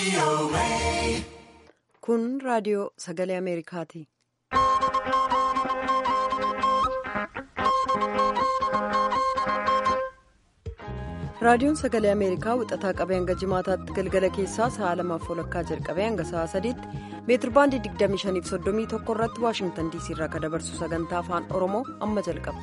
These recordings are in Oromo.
Kun raadiyoo sagalee Ameerikaati. Raadiyoon sagalee Ameerikaa wixataa qabee hanga jimaataatti galgala keessaa sa'a 2:00 jalqabee hanga sa'a 3:00 meetirbaandii 25.31 irratti Waashingtan DC irraa kan dabarsu sagantaa afaan Oromoo amma jalqaba.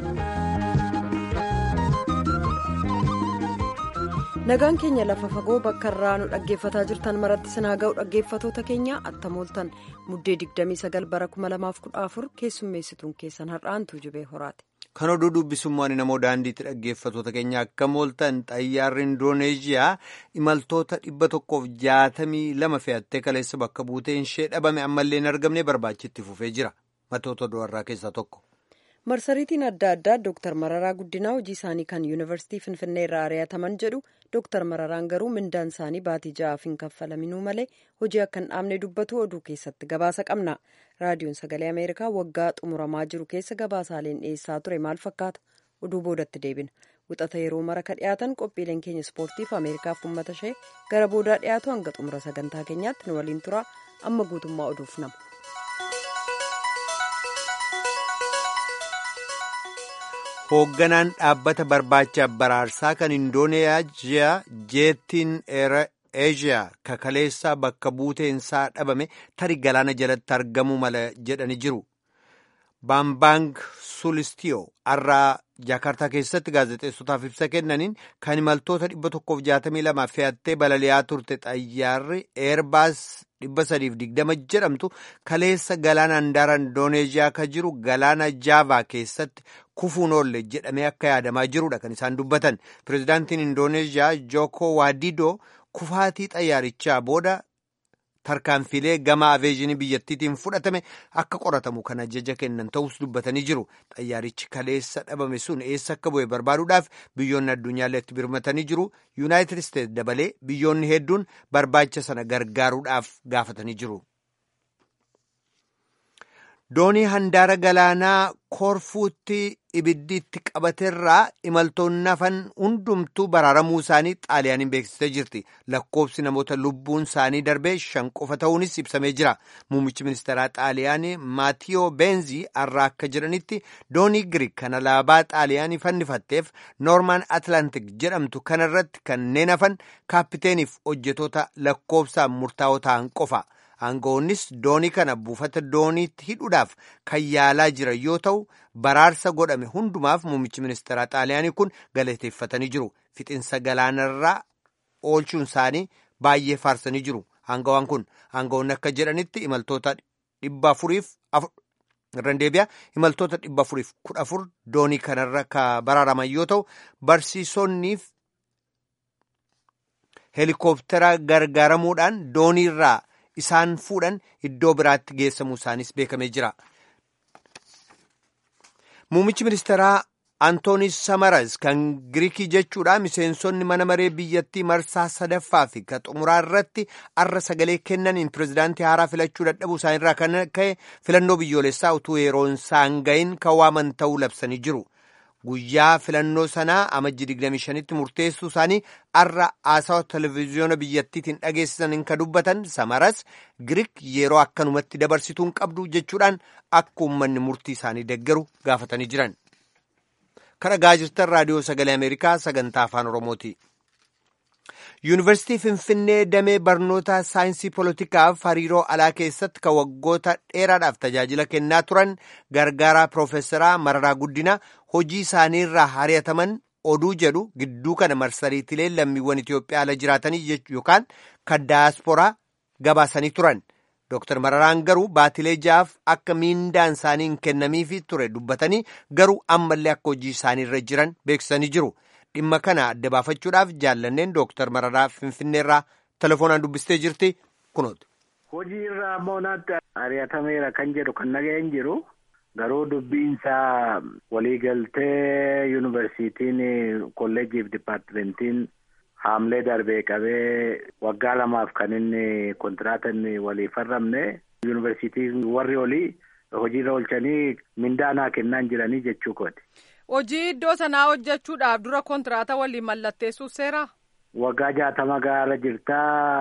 Nagaan keenya lafa fagoo bakka irraa nu dhaggeeffataa jirtan maratti sinaa ga'u dhaggeeffatoota keenya attamooltan muddee 29 bara 2014 keessummeessituun keessan har'aantu jibee horaati. Kan oduu dubbisummaan namoo daandiitti dhaggeeffatoota keenya akka mooltan xayyaarri Indooneeziyaa imaltoota 162 fe'attee kaleessa bakka buuteen ishee dhabame ammallee hin argamne barbaachitti fufee jira. Matoota du'arraa keessaa tokko. Marsariitiin adda addaa Dr. Mararaa Guddinaa hojii isaanii kan Yuunivarsiitii Finfinnee irraa ari'ataman jedhu Dr. Mararaan garuu mindaan isaanii baatii 6 hin kaffalaminuu malee hojii akka hin dhaabne dubbatu oduu keessatti gabaasa qabna. Raadiyoon sagalee Ameerikaa waggaa xumuramaa jiru keessa gabaasaaleen dhiyeessaa ture maal fakkaata? Oduu boodatti deebina. Wixata yeroo mara ka dhiyaatan qophiileen keenya ispoortiif Ameerikaaf uummata ishee gara boodaa dhiyaatu hanga xumura sagantaa keenyaatti nu waliin tura. Amma guutummaa oduuf nama. Hoogganaan dhaabbata barbaacha baraarsaa kan Indooneeziyaa jeettiin Eeshiyaa kakaleessaa bakka buuteensaa dhabame tarii galaana jalatti argamuu mala jedhanii jiru. Baambaang Sulistiyoo har'aa Jaakartaa keessatti gaazexeessotaaf ibsa kennaniin kan imaltoota 162 fe'attee balali'aa turte xayyaarri Eerbaas 320 jedhamtu kaleessa galaana handaara Indooneeziyaa kan jiru galaana Jaavaa keessatti kufuun oolle jedhamee akka yaadamaa jirudha kan isaan dubbatan. Pireezidaantiin Indooneeziyaa Jooko Waadidoo kufaatii xayyaarichaa booda tarkaanfilee gama aveejinii biyyattiitiin fudhatame akka qoratamu kan ajaja kennan ta'us dubbatanii jiru. Xayyaarichi kaleessa dhabame sun eessa akka bu'e barbaaduudhaaf biyyoonni addunyaallee itti birmatanii jiru. Yuunaayitid Isteets dabalee biyyoonni hedduun barbaacha sana gargaaruudhaaf gaafatanii jiru. Doonii handaara galaanaa Korfuutti ibiddi itti qabateerraa imaltoonni hafan hundumtuu baraaramuu isaanii xaaliyaaniin beeksistee jirti. Lakkoobsi namoota lubbuun isaanii darbee 5 qofa ta'uunis ibsamee jira. Muummichi ministeeraa xaaliyaanii Maatiyoo Beenzii har'aa akka jedhanitti doonii Giriik kan alaabaa xaaliyaanii fannifatteef Noormaan Atlaantik jedhamtu kanarratti kanneen hafan kaapiteeniif hojjetoota lakkoobsaan murtaa'oo ta'an qofa. Aangawoonnis doonii kana buufata dooniitti hidhuudhaaf kan yaalaa jiran yoo ta'u baraarsa godhame hundumaaf muummichi ministeeraa xaaliyaanii kun galateeffatanii jiru. Fixinsa galaanarraa oolchuun isaanii baay'ee faarsanii jiru. Aangawaan kun aangawoonni akka jedhanitti imaltoota 414 doonii kanarra ka baraaraman yoo ta'u barsiisonniif heelikooptera gargaaramuudhaan dooniirraa isaan fuudhan iddoo biraatti geessamuu isaanis beekamee jira. Muummichi ministeeraa Antoonis Samaras kan Giriikii jechuudha miseensonni mana maree biyyattii marsaa 3ffaa fi ka xumuraa irratti har'a sagalee kennaniin pireezidaantii haaraa filachuu dadhabuu isaaniirraa kan ka'e filannoo biyyoolessaa utuu yeroon isaan gahin kan waaman ta'uu labsanii jiru. Guyyaa filannoo sanaa amajjii 25tti murteessuu isaanii har'a haasawa televezyiyoona biyyattiitiin dhageessisaniin kan dubbatan Samaras Giriik yeroo akkanumatti dabarsituu hin qabdu jechuudhaan akka uummanni murtii isaanii deeggaru gaafatanii jiran. Kan dhaggeeffachaa jirtan raadiyoo sagalee Ameerikaa sagantaa afaan Oromooti. Yuunivarsiitii Finfinnee damee barnoota saayinsii poolitikaaf hariiroo alaa keessatti kan waggoota dheeraadhaaf tajaajila kennaa turan gargaaraa Piroofeesaraa Mararaa Guddinaa hojii isaaniirraa ari'ataman oduu jedhu gidduu kana marsariitilee lammiiwwan Itoophiyaa ala jiraatanii yookaan kan daayasporaa gabaasanii turan. Dr. Mararaan garuu baatilee 6 akka miindaan isaanii hin kennamiifi ture dubbatanii garuu ammallee akka hojii isaaniirra jiran beeksisanii jiru. Dhimma kana adda baafachuudhaaf jaallanneen Dr. Mararaa Finfinneerraa telefoonaan dubbistee jirti kunooti. Hojii irraa moonaatti ari'atameera kan jedhu kan naga'een jiru garuu dubbiinsaa waliigaltee yuunivarsiitiin kolleejiif dipaartimentiin haamlee darbee qabee waggaa 2 kan inni kontiraata inni walii farramne yuunivarsiitiin warri olii hojiirra oolchanii mindaanaa kennaan jiranii jechuu kooti. Hojii iddoo sanaa hojjechuudhaaf dura kontiraata walii mallatteessuu seera? Waggaa 60 gaara jirtaa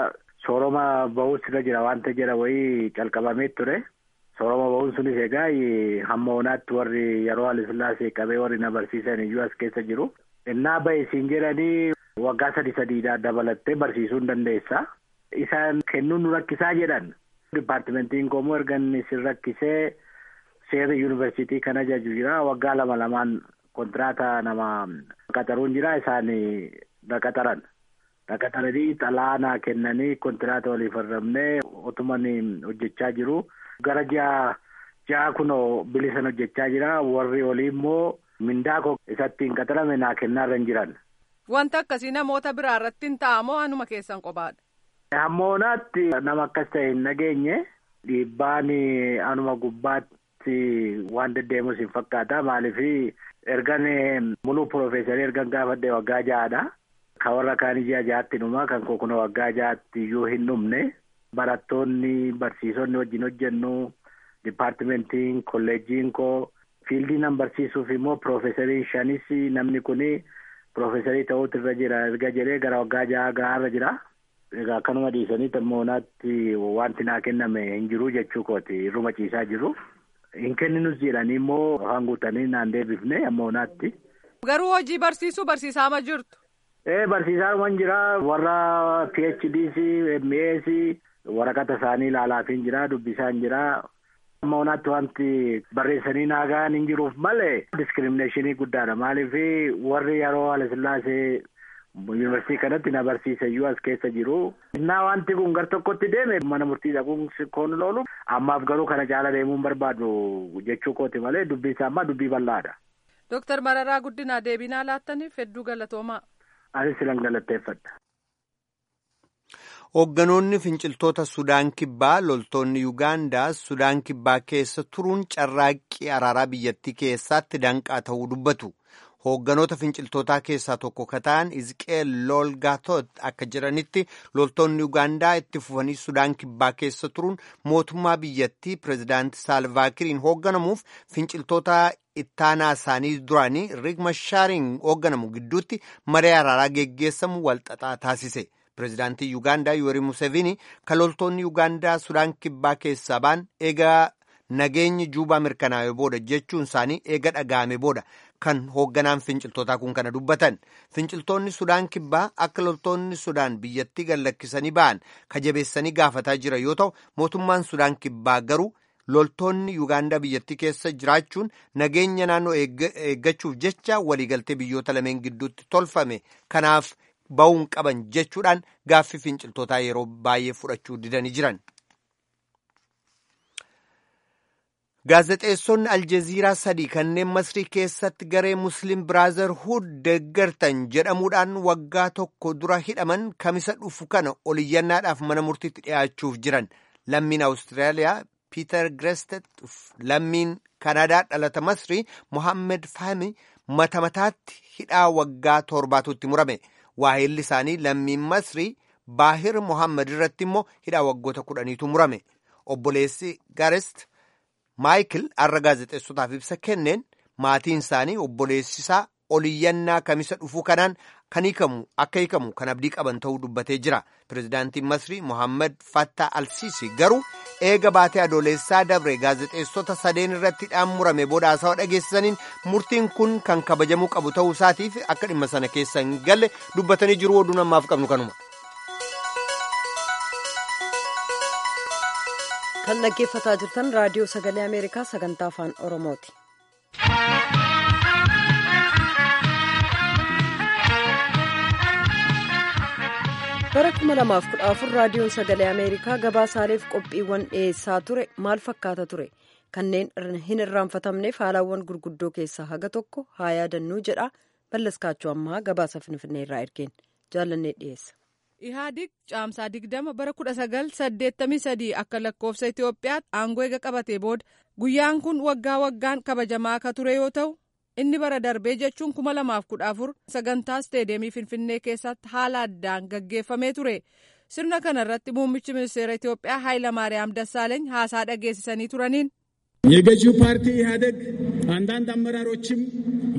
sooroma ba'uus irra jira wanta jedha wayii calqabamee ture. Sooroma ba'uun sunis egaa hamma onaatti warri yeroo Haayilasillaasee qabee warri na barsiisan iyyuu as keessa jiru. Innaa ba'e siin jedhanii waggaa 3 dabalattee barsiisuu hin dandeessa. Isaan kennuun nu rakkisaa jedhan. Dipaartimentiin koomoo erga inni sin rakkisee seera yuunivarsiitii kan ajaju jira. Waggaa 2 kontiraataa nama qaxaruun jira. Isaan qaxaran. Qaxaranii xalaanaa kennanii kontiraata waliif arramnee otuman hojjechaa jiru. Gara ja'a kunoo bilisan hojjechaa jira. Warri olii immoo mindaa koo isatti hin qaxarame naa kennaarra hin jiran. Wanta akkasii namoota biraa irratti hin taa'amoo anuma keessan qobaadha? Hammoonaatti nama akkas ta'e hin nageenye. Dhiibbaan anuma gubbaatti waan deddeemus hin fakkaata. Maaliif ergan muluu piroofeesarii ergan gaafadhe waggaa 6dha. Kan warra kaanii 6 dhuma kan koo kunoo waggaa 6 iyyuu hin dhumne. Barattoonni barsiisonni wajjin hojjennu dipaartimentiin kolleejjiin koo fiildii nan barsiisuuf immoo piroofeesarii 5 namni kuni piroofeesarii ta'uutu irra jira erga jedhee gara waggaa 6 gahaarra jira. Egaa kanuma dhiisanii hammoonaatti wanti naa kenname hin jiru jechuu kooti irruma ciisaa jiru. Hin kenninus jedhanii immoo afaan guutanii naan deebifne hammoonaatti. Garuu hojii barsiisuu barsiisaa jirtu? Barsiisaa jira warra PhDs, MAs waraqata isaanii ilaalaafin jira dubbisaan jira. Hammoonaatti wanti barreessanii naagaan hin jiruuf malee diskiriminaashinii guddaadha. Maaliif warri yeroo Haayilasillaasee yuunivarsiitii kanatti na barsiisa iyyuu as keessa jiru. Innaa wanti kun gar tokkotti deeme mana murtii dhaquun koon loolu ammaaf garuu kana caala deemuun barbaadu jechuu kooti malee dubbisaa amma dubbii bal'aadha. Dooktar Mararaa Guddinaa deebinaa laattaniif hedduu galatoomaa. Anis silan galateeffadha. Hoogganoonni finciltoota Sudaan Kibbaa loltoonni Yuugaandaa Sudaan Kibbaa keessa turuun carraaqqii araaraa biyyattii keessatti danqaa ta'uu dubbatu. Hoogganoota finciltootaa keessaa tokko ka ta'an Izqeel Lolgaatot akka jedhanitti loltoonni Yuugaandaa itti fufanii Sudaan Kibbaa keessa turuun mootummaa biyyattii pireezidaantii Saalvaakiriin hoogganamuuf finciltoota ittaanaa isaanii duraanii Riek Mashaariin hoogganamu gidduutti maree araaraa geggeessamu walxaxaa taasise. Pireezidaantii Yuugaandaa Yoweri Museveni kan loltoonni Yuugaandaa Sudaan Kibbaa keessaa ba'an eegaa nageenyi Juubaa mirkanaa'e booda jechuun isaanii eega dhaga'ame booda kan hoogganaan finciltootaa kun kana dubbatan. Finciltoonni Sudaan Kibbaa akka loltoonni Sudaan biyyattii gallakkisanii ba'an kajabeessanii gaafataa jira yoo ta'u mootummaan Sudaan Kibbaa garuu loltoonni Yuugaandaa biyyattii keessa jiraachuun nageenya naannoo eeggachuuf jecha waliigaltee biyyoota lameen gidduutti tolfame kanaaf ba'uun qaban jechuudhaan gaaffii finciltootaa yeroo baay'ee fudhachuu didanii jiran. Gaazexeessonni Aljeziiraa 3 kanneen Masrii keessatti garee Musliim Biraazarhuud deeggartan jedhamuudhaan waggaa tokko dura hidhaman kamisa dhufu kana oliyyannaadhaaf mana murtiitti dhiyaachuuf jiran. Lammiin Awustiraaliyaa Piiter Grestet lammiin Kanaadaa dhalata Masrii Mohammed Fahmi mataatti hidhaa waggaa 7 murame. Waahilli isaanii lammiin Masrii Baahir Mohammed irratti immoo hidhaa waggoota 10 murame. Obboleessi Garest Maayikil har'a gaazexeessotaaf ibsa kenneen maatiin isaanii obboleessisaa oliyyannaa kamisa dhufuu kanaan kan hiikamu kan abdii qaban ta'uu dubbatee jira. Pireezidaantiin Masrii Mohammed Fattah Al-Sisi garuu eega baatee adoolessaa dabre gaazexeessota 3 irratti hidhaan murame booda haasawaa dhageessisaniin murtiin kun kan kabajamuu qabu ta'uu isaatiif akka dhimma sana keessa hin galle dubbatanii jiru. Oduu namaaf qabnu kanuma. Kan dhaggeeffataa jirtan raadiyoo sagalee Ameerikaa sagantaa afaan Oromooti. Bara 2014 raadiyoon sagalee Ameerikaa gabaasaaleef qophiiwwan dhiyeessaa ture maal fakkaata ture? Kanneen hin irraanfatamneef haalawwan gurguddoo keessaa haga tokko haa yaadannuu jedha. Ballaskaachuu ammaa gabaasa Finfinnee irraa ergeen jaallannee dhiyeessa. Ihaadig caamsaa 20 bara 1983 akka lakkoofsa Itoophiyaatti aangoo eega qabatee booda guyyaan kun waggaa waggaan kabajamaa akka ture yoo ta'u inni bara darbee jechuun 2014 sagantaa isteediyeemii Finfinnee keessatti haala addaan gaggeeffamee ture. Sirna kana irratti muummichi ministeera Itoophiyaa Hayilamaariyaam Dassaaleeny haasaa dhageessisanii turaniin የገዢው ፓርቲ ኢህአዴግ አንዳንድ አመራሮችም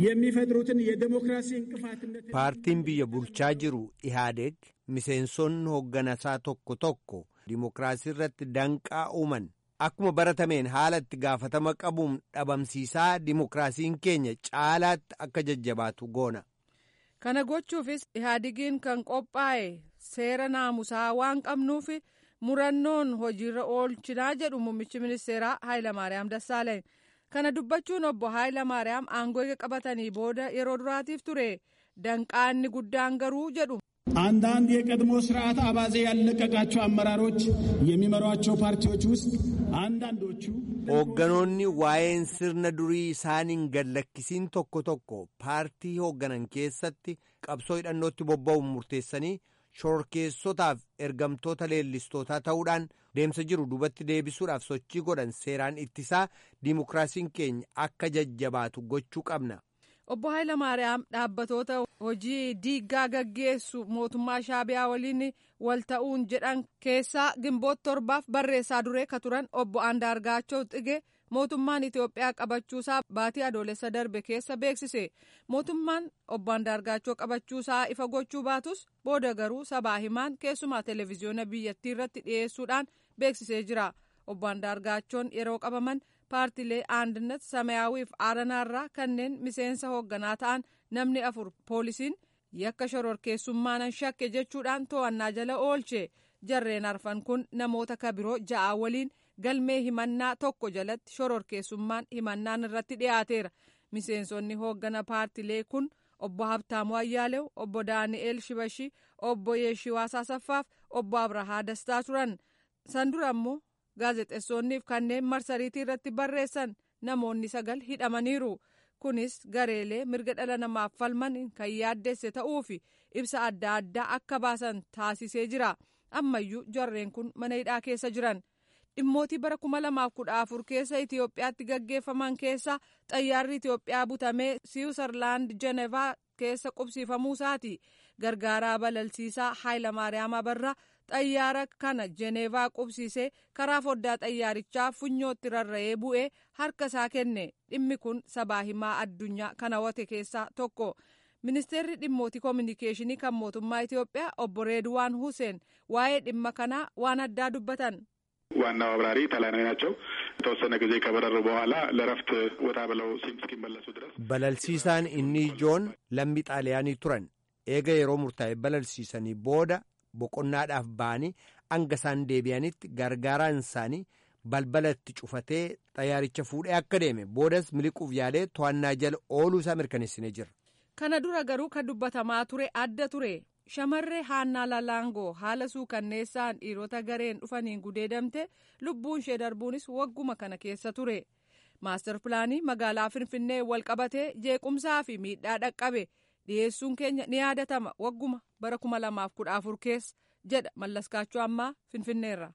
የሚፈጥሩትን የዲሞክራሲ እንቅፋትነት ፓርቲን biyya bulchaa jiru ኢህአዴግ miseensonni hoogganasaa tokko tokko ዲሞክራasii irratti danqaa uuman akkuma baratameen haala itti gaafatama qabuun dhabamsiisaa ዲሞክራasiin keenya caalaatti akka jajjabaatu goona. Kana gochuufis ihaadegiin kan qophaa'e seera naamusaa waan qabnuuf murannoon hojiirra oolchinaa jedhu muummichi ministeeraa Hayilamaariyaam Dassaaleny. Kana dubbachuun obbo Hayilamaariyaam aangoo qabatanii booda yeroo duraatiif ture. Danqaanni guddaan garuu jedhu አንዳንድ የቀድሞ ስርዓት አባዜ ያለቀቃቸው አመራሮች የሚመሯቸው ፓርቲዎች ውስጥ አንዳንዶቹ hoogganoonni waa'een sirna durii isaaniin gallakkisiin tokko tokko paartii hoogganan keessatti qabsoo hidhannootti bobba'uun murteessanii shororkeessotaaf ergamtoota leellistootaa ta'uudhaan deemsa jiru duubatti deebisuudhaaf sochii godhan seeraan ittisaa diimokiraasiin keenya akka jajjabaatu gochuu qabna. Obbo Hayilamaariyaam dhaabbatoota hojii diiggaa gaggeessu mootummaa Shaabiyaa waliin wal ta'uun jedhan keessaa Gimboot 7 barreessaa duree ka turan obbo Andaargaachoo Xige mootummaan Itoophiyaa qabachuusaa baatii adoolessa darbe keessa beeksise. Mootummaan obbo Andaargaachoo qabachuusaa ifa gochuu baatus booda garuu sabaa himaan keessumaa televezyiyoona biyyattii irratti dhiyeessuudhaan beeksisee jira. Obbo Andaargaachoon yeroo qabaman paartilee Andinet Samayaawii fi Aranaarraa kanneen miseensa hoogganaa ta'an namni 4 poolisiin yakka shororkeessummaan shakke jechuudhaan to'annaa jala oolche. Jarreen arfan kun namoota kabiroo 6 waliin galmee himannaa tokko jalatti shororkeessummaan himannaan irratti dhiyaateera. Miseensonni hooggana paartilee kun obbo Habtaamuu Ayyaalew, obbo Daani'eel Shibashii, obbo Yeeshiwaas Asaffaaf, obbo Abrahaa Dastaa turan. San dura immoo gaazexeessonniif kanneen marsariitii irratti barreessan namoonni 9 hidhamaniiru. Kunis gareelee mirga dhala namaaf falman kan yaaddesse ta'uufi ibsa adda addaa akka baasan taasisee jira. Ammayyuu jarreen kun mana hidhaa keessa jiran. Dhimmootii bara 2014 keessa Itoophiyaatti gaggeeffaman keessa xayyaarri Itoophiyaa butamee Siwiizerlaand Jenevaa keessa qubsiifamuusaati. Gargaaraa balalsiisaa Hayilamaariyaam Abarraa xayyaara kana Jenevaa qubsiisee karaa foddaa xayyaarichaa funyootti rarra'ee bu'ee harka isaa kenne. Dhimmi kun sabaa himaa addunyaa kana hawwate keessaa tokko. Ministeerri dhimmootii koominikeeshinii kan mootummaa Itoophiyaa obbo Reedwaan Huseen waa'ee dhimma kanaa waan addaa dubbatan. ዋናው አብራሪ ተላናይ ናቸው። የተወሰነ ጊዜ ከበረሩ በኋላ ለረፍት ወጣ ብለው እስኪመለሱ ድረስ balalsiisaan inni ijoon lammii xaaliyaanii turan eega yeroo murtaa'e balalsiisanii booda boqonnaadhaaf ba'anii hanga isaan deebi'anitti gargaaraan isaanii balbala itti cufatee xayyaaricha fuudhee akka deeme boodas miliquuf yaadee to'annaa jala ooluu isaa mirkaneessinee jira. Kana dura garuu kan dubbatamaa ture adda ture. Shamarree Haannaa Lalaangoo haala suukanneessaan dhiirota gareen dhufaniin gudeedamte lubbuun ishee darbuunis wagguma kana keessa ture. Maastar pilaanii magaalaa Finfinnee wal qabatee jeequmsaa fi miidhaa dhaqqabe dhiyeessuun keenya ni yaadatama wagguma bara 2014 keessa jedha Mallaskaachoo Ammaa Finfinneerra.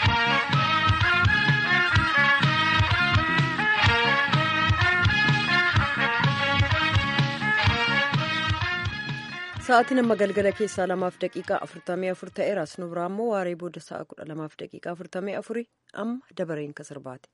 Sa'aatiin amma galgala keessaa 2:44 ta'eera. Asnu biraa immoo waaree booda sa'a 12:44 amma dabareen ka sirbaate.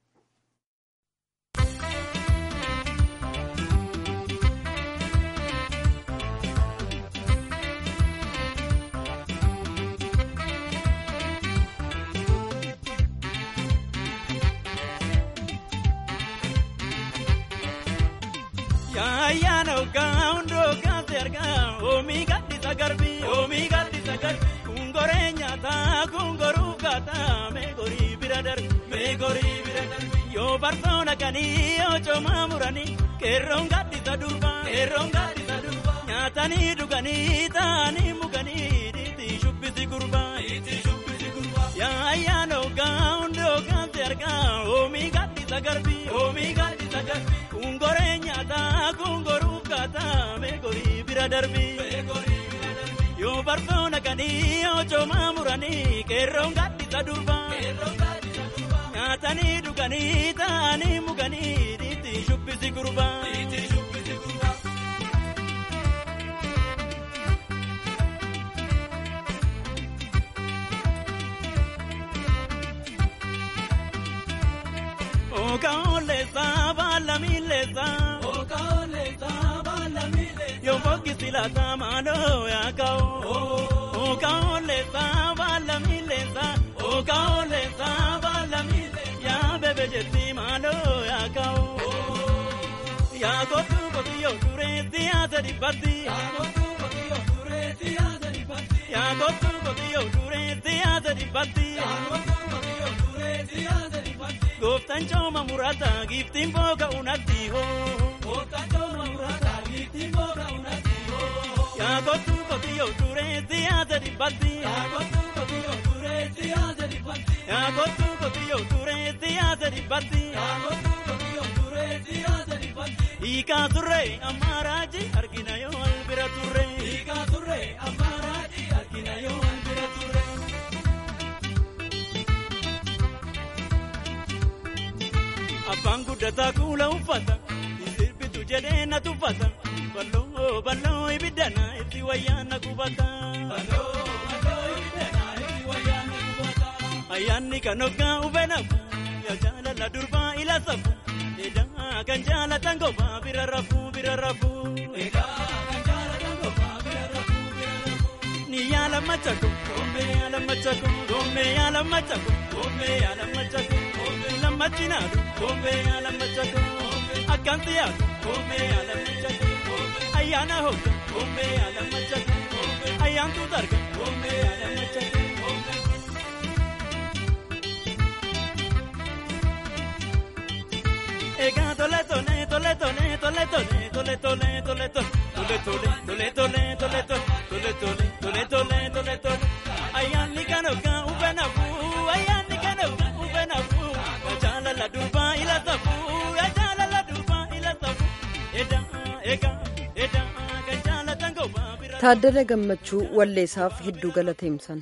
Omi gadisa garbi kungorenya ta kungoru gata me gori biradar yo bartona kani yo choma murani kerron gadisa durba nyatani dugani tani mugani diti shubbisi gurba ya no gaundo ganterga omi gadisa garbi kungorenya ta kungoru gata me gori darbi yo bartona kani yo choma murani kerron gadisa durba nyatani dugani tani mugani diti shubbisi gurba o kaole saba la milesa o kaole saba mulata malo ya kao o kao le sabala milesa o kao le sabala mile ya bebe jeti malo ya kao ya gotu gotiyo dureti azari batti ya gotu gotiyo dureti azari batti ya gotu gotiyo dureti azari batti ya gotu gotiyo dureti azari batti goftan choma murata giftin boga unati ho goftan choma murata giftin boga unati ho ya gotu gotiyo dureti azari batti ya gotu gotiyo dureti azari batti ya gotu gotiyo dureti azari batti ya gotu gotiyo dureti azari batti ika turre amaraji argina yo albira turre ika turre amaraji argina yo albira turre apangu data kula ufata isirbitu jedena tufata ballo ballo ibidana itiwayana kubata ballo ballo ibidana itiwayana kubata ayani kanoka ubenafu ya jala la durba ila safu eda ganjala tango ba birarafu eda ganjala tango ba birarafu ni yala machako gombe yala machako gombe yala machako gombe yala machako gombe la machina gombe yala machako akantia gombe yala machako ayana ho gombe yala machako ayantu darga gombe yala machako ega tole tole tole tole tole tole tole tole tole tole tole tole ayani kanoka ubenafu ayani kanoka ubenafu jala la durba ila safu jala la durba ila safu eda ega eda jala tango ba Taaddala Gammachuu walleessaaf hedduu galateemsan.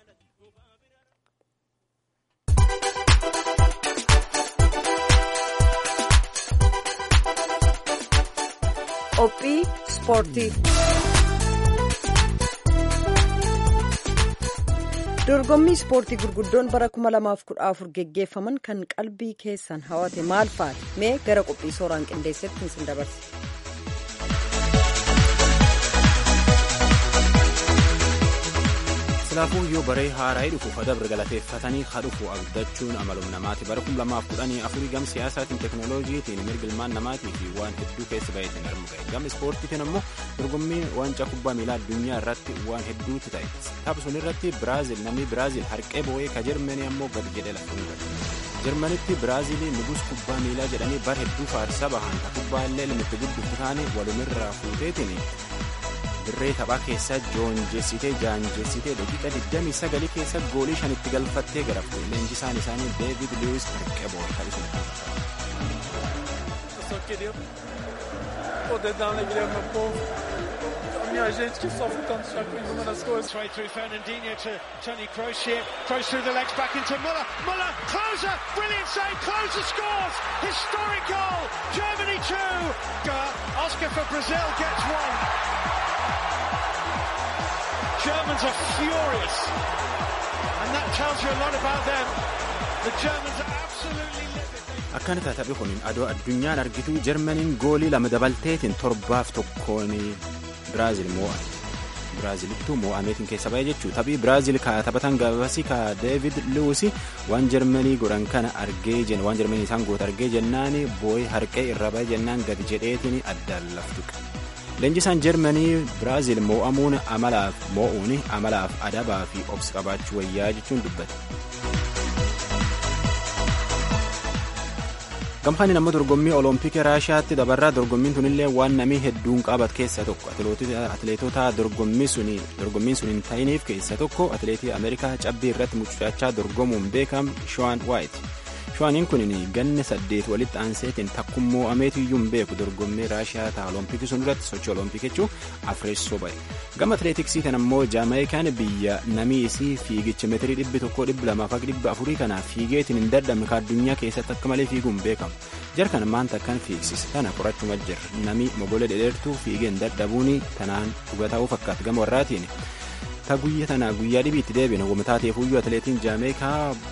Qophii Ispoortii. Dorgommii ispoortii gurguddoon bara 2014 geggeeffaman kan qalbii keessan hawate maal faati? Mee gara qophii sooraan qindeessetti isin dabarse. Silaafuu yoo baree haaraa dhufu fadabra galateeffatanii haadhufu abdachuun amalum namaati bara 2014 gam siyaasaatiin teeknooloojiitiin mirgilmaan namaatii fi waan hedduu keessa baay'ateen armu ga'e gam ispoortiitiin immoo dorgommii waancaa kubbaa miilaa addunyaa irratti waan hedduutu ta'e tapha sun irratti namni biraazil harqee boo'ee ka jarmanii ammoo gad jedhee lafuun gad jarmanitti biraazilii nugus kubbaa miilaa jedhanii bar hedduu faarsaa bahan kubbaa illee limitti gudduuf taane walumirraa fuuteetiin dirree taphaa keessa jaanjessitee daqiiqa 29 keessa goolii 5 itti galfattee garafte leenjisaan isaanii David Lewis harqee boo'ee taphisuun minha gente que sofre tanto já com uma das coisas. Straight through Fernandinho to Toni Kroos here. Kroos through the legs back into Müller. Müller, Klose, brilliant save. Klose scores. Historic goal. Germany 2. Oscar for Brazil gets 1. Germans are furious. And that tells you a lot about them. The Germans are absolutely livid. Akkana taatee kun adoo addunyaan argitu Jarmaniin goolii 2 dabalteetiin 7-1 Biraazil mo'an. Biraazilittuu mo'ameetiin keessa ba'ee jechuudha. Taphii Biraazil ka taphatan gabaasii ka David Lewis waan Jarmanii godhan kana argee jenna waan Jarmanii isaan goota argee jennaan boo'ee harqee irra ba'ee jennaan gadi jedheetiin addaan laftu. Leenjisaan Jarmanii Biraazil mo'amuun amalaaf adabaa fi obsa qabaachuu wayyaa jechuun dubbate. Gamfaan namni dorgommii Olompikii Raashiyaatti dabarraa dorgommiin tunillee waan namii hedduun qabat keessa tokko atileetota dorgommiin sun hin ta'iniif keessa tokko atileetii Ameerikaa cabbii irratti mucucaachaa dorgomuun beekam Shaun White. Shauniin kun ganna 8 walitti aanseetiin takkummoo ameetiyyuun beeku dorgommii Raashiyaa ta'a Olompikii sun irratti sochii Olompikii jechuun afreessoo ba'e. Gama atileetiksiitiin ammoo Jaamaayikaan biyya namii isii fiigicha meetirii 100-200-400 kanaaf fiigeetiin hin dadhabne ka addunyaa keessatti akka malee fiiguun beekamu. Jarkan maanta akkan fiigsise tana qorachuma jirra namii mogola dheertuu fiigeen dadhabuun tanaan dhugataa fakkaata gama warraatiin. Ta guyyaa tana guyyaa dhibiitti deebiin wamtaateefuyyuu atileetiin Jaamaayikaa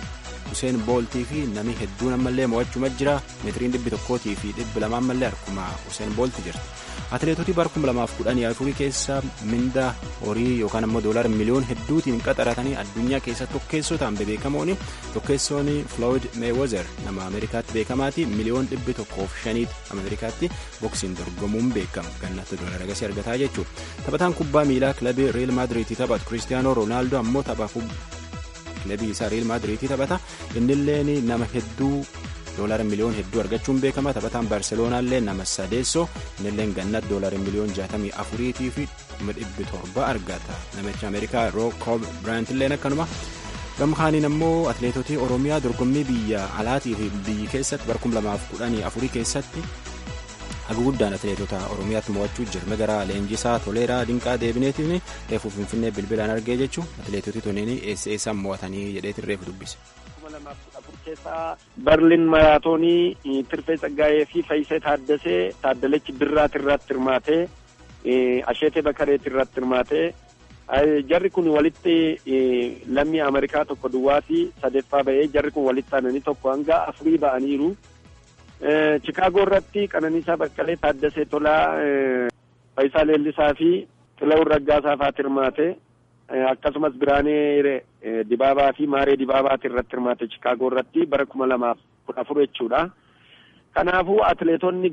Useen Booltii fi namni hedduun ammallee mo'achuma jira. Meetiriin 100 fi 200 ammallee harkuma Useen Booltii jirti. Atileetota bara 2014 keessa minda horii yookaan ammoo doolaara miliyoon hedduutiin qaxaratanii addunyaa keessa tokkeessotaan beekamooni. Tokkeessoon Floyd Mayweather nama Ameerikaatti beekamaati miliyoon 105 Ameerikaatti boksiin dorgomuun beekama. Gannaatti doolaara gasii argataa jechuudha. Taphataan kubbaa miilaa kilabii Real Madrid taphatu Cristiano Ronaldo ammoo tapha kilabii isaa Real Madrid taphata. Innillee nama hedduu doolaara miliyoon hedduu argachuun beekama. Taphataan Barcelonaallee nama sadeessoo innillee gannat doolaara miliyoon 64 fi 700 argata. Namichi Ameerikaa Kobe Bryant illee akkanuma. Gamkaaniin ammoo atileetota Oromiyaa dorgommii biyya alaatii fi biyyi keessatti bara 2014 keessatti haga guddaan atileetota Oromiyaatti mo'achuu jirme gara Leenjisaa Toleeraa Dinqaa deebineetiin reefuu Finfinnee bilbilaan argee jechuun atileetota toniin eessa mo'atanii jedheetiin reefu dubbise. Keessaa Berlin maraatoonii Tirfee Tsaggaayee fi Faayisee Taaddalechi Birraati irratti hirmaatee Asheetee Bakareeti irratti hirmaatee jarri kun walitti lammii Ameerikaa tokko duwwaati sadeeffaa ba'ee jarri kun walitti aananii tokko hanga 4 ba'aniiru. Chicaagoo irratti Qananiisaa Baqqalee Taaddasee Tolaa Faayisaa Leellisaa fi Xilawuu Raggaasaa fa'aati hirmaatee. Akkasumas Biraanee Dibaabaa fi Maaree Dibaabaati irratti hirmaate Chicaagoo irratti bara 2014 jechuudha. Kanaafuu atileetonni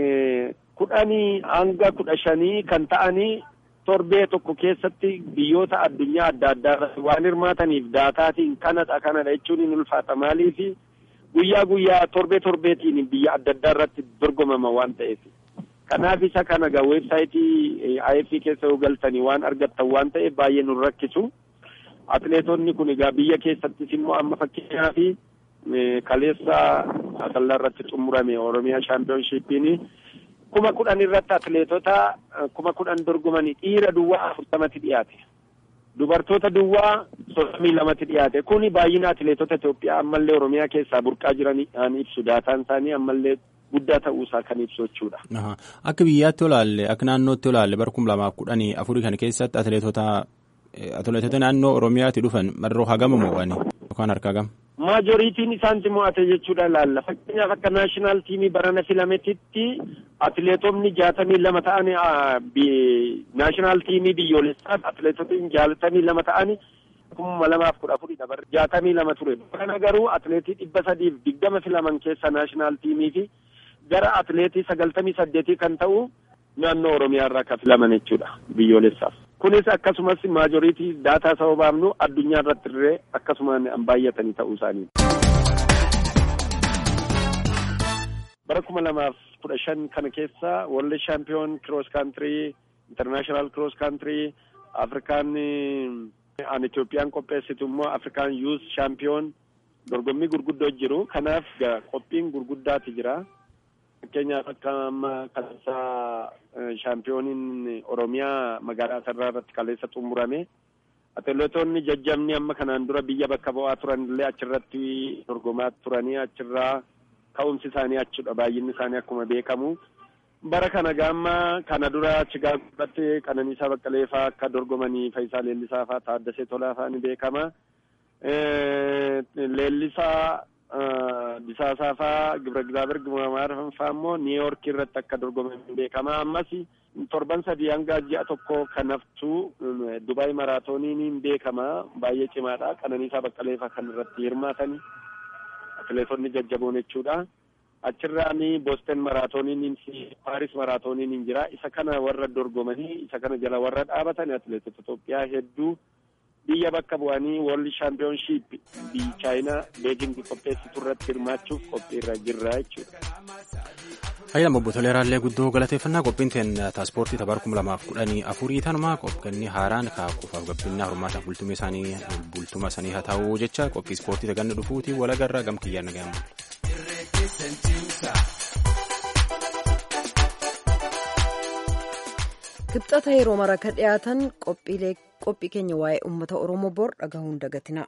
10 hanga 15 kan ta'anii torbee tokko keessatti biyyoota addunyaa adda addaa irratti waan hirmaataniif daataatiin kanadha jechuun hin ulfaata. Maaliif guyyaa torbeetiin biyya adda addaa irratti dorgomama waan ta'eef. Kanaaf isa kana weebsaayitii IF keessa yoo galtanii waan argattan waan ta'eef baay'ee nu rakkisu. Atileetonni kun biyya keessattis immoo amma fakkeenyaaf kaleessa asallaa irratti xumurame Oromiyaa Chaampiyoonshiippiin 10,000 irratti atileetota 10,000 dorgomanii dhiira duwwaa 40 dhiyaate. Dubartoota duwwaa 32 dhiyaate. Kuni baay'ina atileetota Itoophiyaa ammallee Oromiyaa keessaa burqaa jiranii ibsu. Daataan isaanii ammallee guddaa ta'uusaa kan ibsu jechuudha. Akka biyyaatti olaalle akka naannootti olaalle bara 2014 kana keessatti atileetota naannoo Oromiyaatti dhufan marroo hagama mo'anii yookaan harka hagam. Maajoriitiin isaanti mo'ate jechuudha ilaalla. Fakkeenyaaf akka naashinaal tiimii barana filameetitti atileetonni 62 ta'anii naashinaal tiimii biyyoolessaatti atileetonni 62 ta'anii 2014 dabarre 62 ture. Barana garuu atileetii 320 filaman keessa naashinaal tiimii fi gara atileetii 98 kan ta'u naannoo Oromiyaa irraa kan filaman jechuudha biyyoolessaaf. Kunis akkasumas maajoriitii daataa sababaafnu addunyaa irratti illee akkasumaan baay'atanii ta'uu isaanii. Bara 2015 kana keessa World Champion Cross Country, International Cross Country, African an Itoophiyaan qopheessitu immoo African Youth Champion dorgommii gurguddoo jiru. Kanaaf qophiin gurguddaati jira. Fakkeenyaaf akka amma kaleessa shaampiyooniin Oromiyaa magaalaa Sarraa irratti kaleessa xumurame. Atileetonni jajjabni amma kanaan dura biyya bakka bu'aa turan illee achirratti dorgomaa turanii achirraa ka'umsi isaanii achudha. Baay'inni isaanii akkuma beekamu. Bara kana gaamma kana dura Chicaagoo irratti Qananiisaa Baqqalee fa'aa akka dorgomanii Faayisaa Leellisaa fa'aa Taaddasee Tolaa fa'aa ni beekama. Leellisaa Disaasaa fa'aa Gibra Gizaaber Gumamaar fa'aa immoo Niiwuyoork irratti akka dorgomanii beekama. Ammas torban 3 hanga 1 kan haftu Dubaay maraatooniin beekama. Baay'ee cimaadha. Qananiisaa Baqqalee fa'aa kan irratti hirmaatanii atileetonni jajjaboon jechuudha. Achirraani Boston maraatooniin fi Paris maraatooniin jira. Isa kana warra dorgomanii isa kana jala warra dhaabatan atileetota Itoophiyaa hedduu biyya bakka bu'anii World Championship biyya China Beijing qopheessitu irratti hirmaachuuf qophiirra jirra jechuudha. Ayyaana Bobbootoleeraallee guddoo galateeffannaa qophiin teen taaspoortii tabar 2014 tanuma qophiin haaraan kaakuufaaf gabbinaa hormaataaf bultuma isaanii haa ta'uu jecha qophii ispoortii taganna dhufuutii walagarraa gamkiyyaan nagayan bulla. Kibxata yeroo mara ka dhiyaatan qophii keenya waa'ee uummata Oromoo bor dhagahuun dagatina.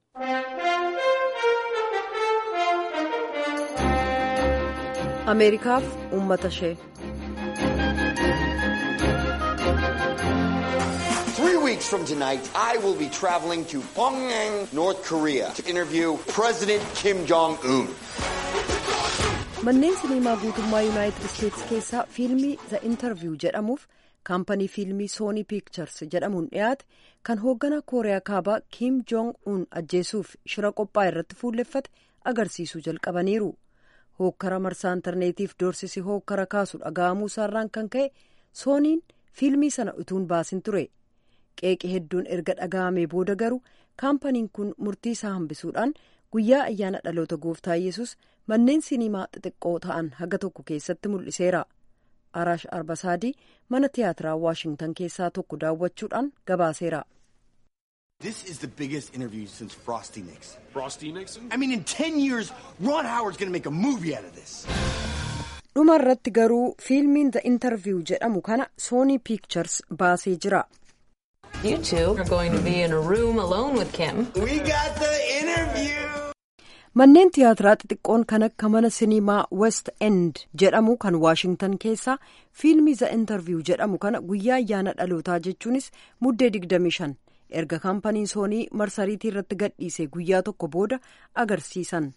Ameerikaaf uummata ishee. weeks from tonight, I will be traveling to Pyongyang, North Korea to interview President Kim Jong-un. Manneen siniimaa guutummaa Yuunaayitid Isteetsi keessaa fiilmii The Interview jedhamuuf kaampanii fiilmii Sony Pictures jedhamuun dhiyaate kan hoogganaa Kooriyaa Kaabaa Kim Jong-un ajjeesuuf shira qophaa irratti fuulleffate agarsiisuu jalqabaniiru. Hookkara marsaa intarneetiif doorsisi hookkara kaasu dhaga'amuu isaarraan kan ka'e Sooniin fiilmii sana utuun baasin ture. Qeeqi hedduun erga dhaga'amee booda garuu kaampaniin kun murtii isaa hambisuudhaan guyyaa ayyaana dhaloota gooftaa Yesus manneen siniimaa xixiqqoo ta'an haga tokko keessatti mul'iseera. Araash Arbasaadii mana tiyaatiraa Waashingtan keessaa tokko daawwachuudhaan gabaaseera. This is the biggest interview since Frosty Nixon. Frosty Nixon? I mean, in 10 years, Ron Howard's going to make a movie out of this. Dhuma irratti garuu fiilmiin The Interview jedhamu kana Sony Pictures baasee jira. You two are going to be in a room alone with Kim. We got the interview! Manneen tiyaatiraa xixiqqoon kan akka mana siniimaa West End jedhamu kan Waashingtan keessaa fiilmii The Interview jedhamu kana guyyaa ayyaana dhalootaa jechuunis muddee 25 erga kaampaniin Soonii marsariitii irratti gadhiisee guyyaa tokko booda agarsiisan.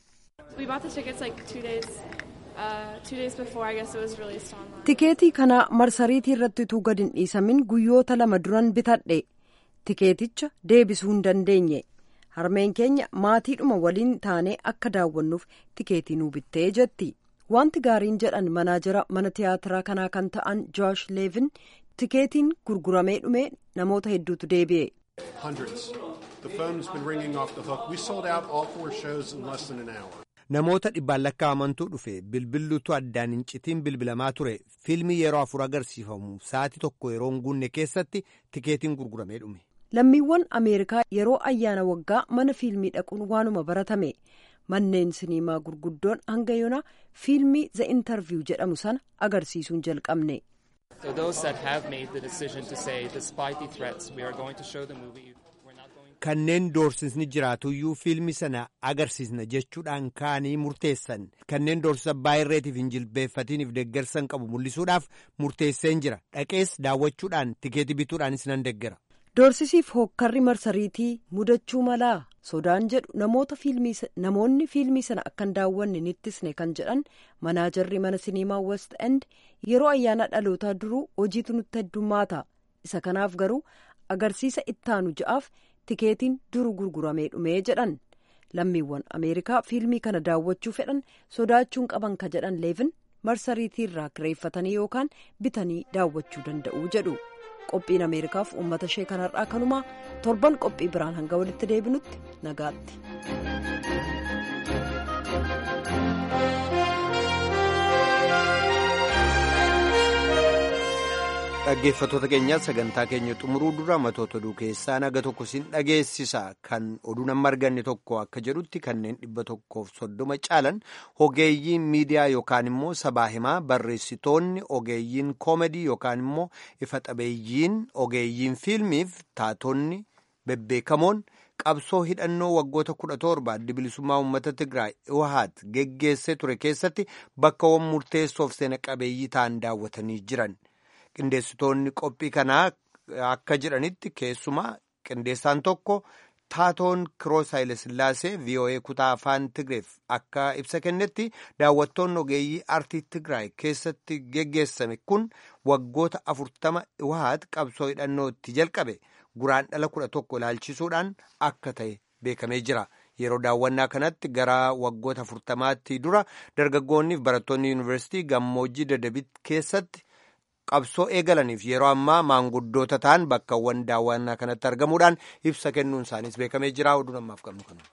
Tikeetii kana marsariitii irratti utuu gad hin dhiisamin guyyoota 2 duran bitadhe. Tikeeticha deebisuu hin dandeenye. Harmeen keenya maatiidhuma waliin taanee akka daawwannuuf tikeetii nuu bittee jetti. Wanti gaariin jedhan manaajara mana tiyaatiraa kanaa kan ta'an Josh Levin tikeetiin gurguramee dhume namoota hedduutu deebi'e. Hundreds. The phone's been ringing off the hook. We sold out all 4 shows in less than an hour. Namoota dhibbaan lakkaa'amantu dhufe bilbilluutu addaan hin citiin bilbilamaa ture. Fiilmii yeroo 4 agarsiifamu sa'aatii tokko yeroo hin guunne keessatti tikeetiin gurguramee dhume. Lammiiwwan Ameerikaa yeroo ayyaana waggaa mana fiilmii dhaquun waanuma baratame. Manneen siniimaa gurguddoon hanga yoona fiilmii The Interview jedhamu sana agarsiisuun jalqabne. So those that have made the decision to say, despite the threats, we are going to show the movie. Kanneen doorsisni jiraatuyyuu fiilmi sana agarsiisna jechuudhaan kaanii murteessan. Kanneen doorsisa baay'eerreetiif hin jilbeeffatiniif deeggarsan qabu mul'isuudhaaf murteesseen jira. Dhaqees daawwachuudhaan tikeetii bituudhaanis nan deeggara. Doorsisiif hookkarri marsariitii mudachuu malaa sodaan jedhu namoonni fiilmii sana akka hin daawwanne nittisne kan jedhan manaajarri mana siniimaa West End yeroo ayyaana dhalootaa duruu hojiitu nutti heddummaata. Isa kanaaf garuu agarsiisa ittaanu ja'aaf tikeetiin duru gurguramee dhumee jedhan. Lammiiwwan Ameerikaa fiilmii kana daawwachuu fedhan sodaachuun qaban ka jedhan Leevin marsariitii irraa kireeffatanii yookaan bitanii daawwachuu danda'u jedhu. Qophiin Ameerikaaf uummata ishee kanarraa kanumaa torban qophii biraan hanga walitti deebinutti nagaatti. Dhaggeeffattoota keenyaa sagantaa keenya xumuruu dura matoota oduu keessaa naga tokko sin dhageessisa. Kan oduu nama arganne tokko akka jedhutti kanneen 130 caalan ogeeyyiin miidiyaa yookaan immoo sabaa himaa barreessitoonni ogeeyyiin koomedii yookaan immoo ifa qabeeyyiin ogeeyyiin fiilmiif taatonni bebbeekamoon qabsoo hidhannoo waggoota 17 adda bilisummaa uummata Tigraay Iwahaat geggeessee ture keessatti bakkawwan murteessoof seena qabeeyyii ta'an daawwatanii jiran. Qindeessitoonni qophii kanaa akka jedhanitti keessumaa qindeessaan tokko taatoon Kiroos Haayilasillaasee VOA kutaa afaan Tigreef akka ibsa kennetti daawwattoonni ogeeyyii aartii Tigraay keessatti geggeessame kun waggoota 40 Iwahaat qabsoo hidhannootti jalqabe guraandhala 11 ilaalchisuudhaan akka ta'e beekamee jira. Yeroo daawwannaa kanatti gara waggoota 40tti dura dargaggoonni fi barattoonni yuunivarsiitii gammoojjii Dadabit keessatti qabsoo eegalaniif yeroo ammaa maanguddoota ta'an bakkawwan daawwannaa kanatti argamuudhaan ibsa kennuun isaaniis beekamee jira. Oduu namaaf qabnu kana.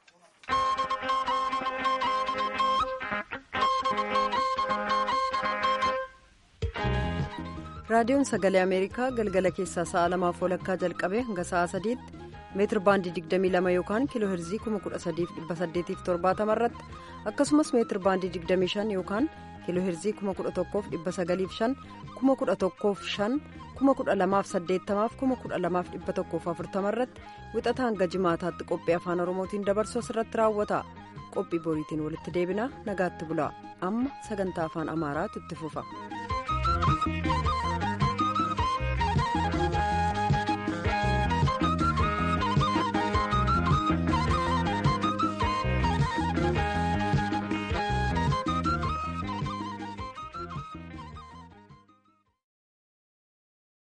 Raadiyoon Sagalee Ameerikaa galgala keessaa sa'a 2:00 jalqabee hanga sa'a 3tti meetir baandii 22 yookaan kiiloo heerzii 13,870 irratti akkasumas meetir baandii 25 yookaan kiiloo heerzii 11,905 11,500 12,880 12,140 irratti wixata hanga jimaataatti qophii afaan oromootiin dabarsu asirratti raawwata. Qophii boriitiin walitti deebina nagaatti bulaa amma sagantaa afaan amaaraatu itti fufa.